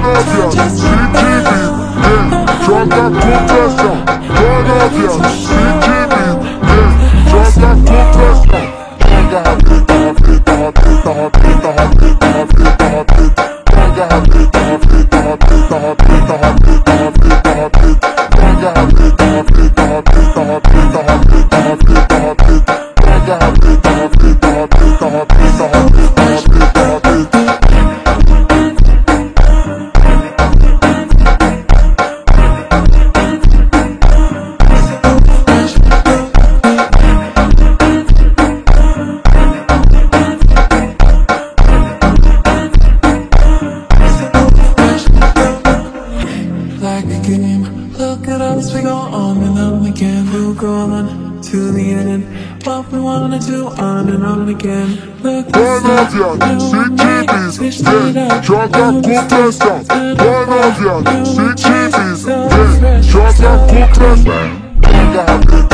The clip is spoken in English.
novinha, se intimida, joga com pressão. Vai novinha, se intimida, joga com pressão. Joga rabeta, rabeta, rabeta, rabeta, rabeta, rabeta, rabeta. Joga rabeta, rabeta, rabeta, rabeta, rabeta, rabeta, rabeta. Joga rabeta, rabeta, rabeta, rabeta, rabeta, rabeta, rabeta. Joga rabeta, rabeta, rabeta, rabeta, rabeta, rabeta, rabeta. Like a game, look at us, we go on and on again. We'll go on to the end. What we wanna do on and on again. Look Vai novinha, se intimida, joga com pressão. Vai novinha, se intimida, joga com pressão. Joga rabeta.